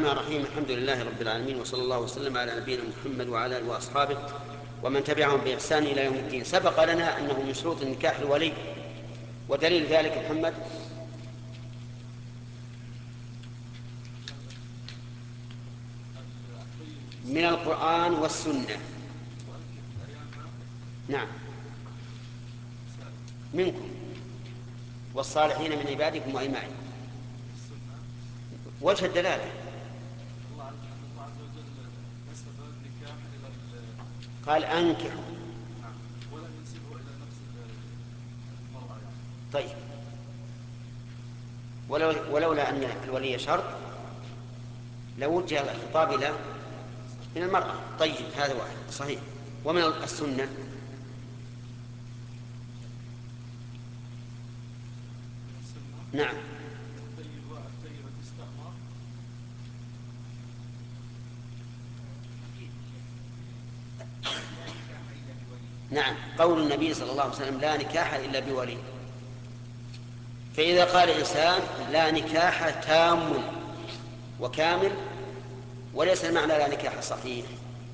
الرحمن الرحيم. الحمد لله رب العالمين، وصلى الله وسلم على نبينا محمد وعلى اله واصحابه ومن تبعهم باحسان الى يوم الدين. سبق لنا انه من شروط النكاح الولي، ودليل ذلك محمد من القرآن والسنة. نعم، منكم والصالحين من عبادكم وإمائكم. وجه الدلالة قال أنكحوا، ولم ينسبه إلى نفس المرأة يعني. طيب، ولولا أن الولي شرط لوجه الخطاب إلى المرأة. طيب، هذا واحد صحيح. ومن السنة نعم، الطيبة تستأمر. نعم، قول النبي صلى الله عليه وسلم لا نكاح إلا بولي. فإذا قال إنسان لا نكاح تام وكامل وليس المعنى لا نكاح صحيح،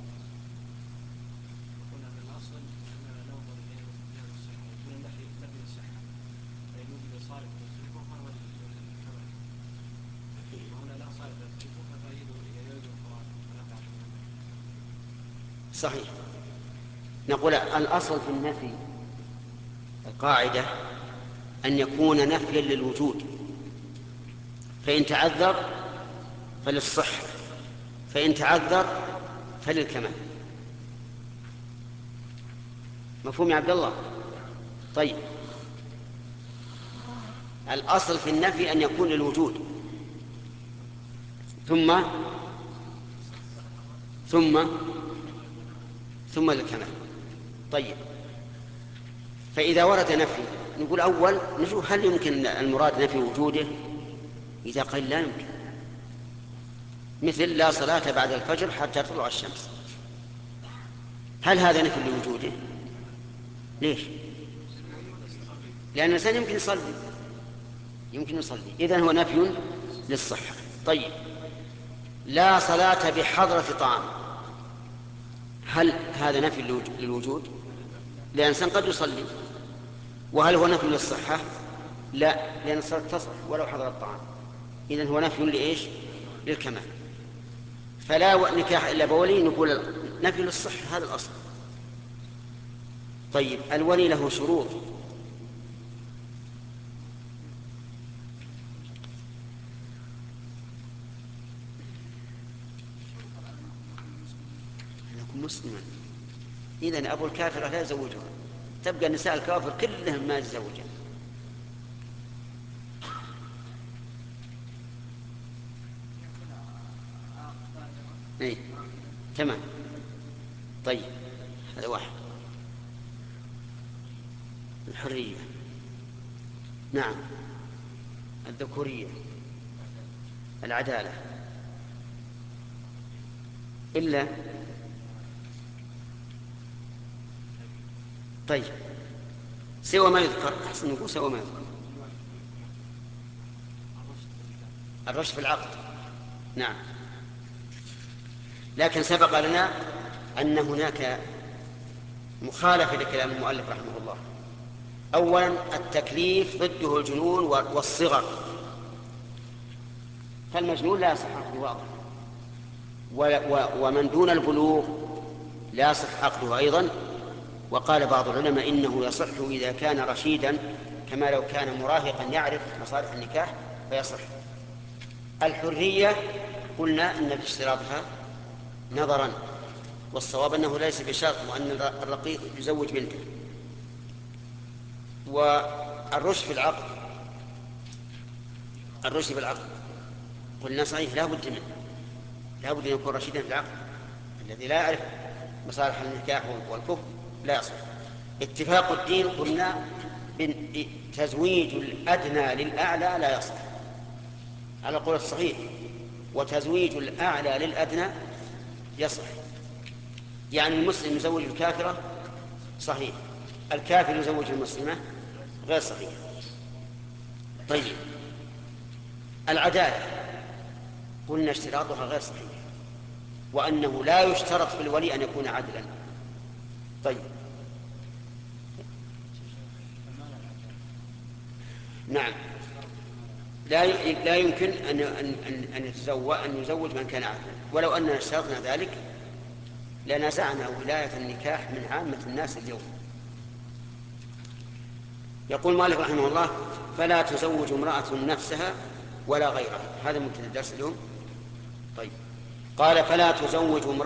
قلنا من الأصل أننا ننظر إلى الصحة، يكون نفي الصحة، فإن وجد صالح يصرفه فهو الكمال، وهنا لا صالح يصرفه فيريد الفرار فلا تعلم. صحيح. نقول الأصل في النفي القاعدة أن يكون نفيا للوجود، فإن تعذر فللصحة، فإن تعذر فللكمال. مفهوم يا عبد الله؟ طيب، الأصل في النفي أن يكون للوجود ثم ثم ثم للكمال. طيب، فإذا ورد نفي نقول أول نشوف هل يمكن المراد نفي وجوده. إذا قال لا يمكن، مثل لا صلاة بعد الفجر حتى تطلع الشمس، هل هذا نفي لوجوده؟ ليش؟ لأن الإنسان يمكن يصلي، إذن هو نفي للصحة. طيب، لا صلاة بحضرة طعام، هل هذا نفي للوجود؟ لأن الإنسان قد يصلي. وهل هو نفي للصحة؟ لا، لأن الصلاة تصح ولو حضر الطعام. إذن هو نفي لإيش؟ للكمال. فلا نكاح إلا بولي، نقول نفي للصحة، هذا الأصل. طيب، الولي له شروط. أن يكون مسلما. إذن أبو الكافرة لا يزوجها، تبقى النساء الكافر كلهم ما يتزوجن. إيه؟ تمام. طيب، هذا واحد. الحرية، نعم. الذكورية، العدالة، إلا. طيب، سوى ما يذكر، أحسن نقول سوى ما يذكر. الرشد في العقد، نعم. لكن سبق لنا أن هناك مخالفة لكلام المؤلف رحمه الله. أولا، التكليف ضده الجنون والصغر، فالمجنون لا يصح عقده واضح، ومن دون البلوغ لا يصح عقده أيضا. وقال بعض العلماء إنه يصح إذا كان رشيدا، كما لو كان مراهقا يعرف مصالح النكاح فيصح. الحرية قلنا إن باشتراطها نظرا، والصواب أنه ليس بشرط، وأن الرقيق يزوج بنته. والرشد في العقد، الرشد في العقد قلنا صحيح لا بد منه، لا بد أن يكون رشيدا في العقد. الذي لا يعرف مصالح النكاح والكفر لا يصح. اتفاق الدين قلنا تزويج الأدنى للأعلى لا يصح على القول الصحيح، وتزويج الأعلى للأدنى يصح. يعني المسلم يزوج الكافرة صحيح، الكافر يزوج المسلمة غير صحيح. طيب، العدالة قلنا اشتراطها غير صحيح، وأنه لا يشترط في الولي أن يكون عدلا. طيب نعم، لا يمكن أن يزوج من كان عدلا، ولو أننا اشترطنا ذلك لنزعنا ولاية النكاح من عامة الناس اليوم. يقول مالك رحمه الله: فلا تزوج امرأة نفسها ولا غيرها. هذا مبتدأ الدرس اليوم. طيب، قال: فلا تزوج امرأة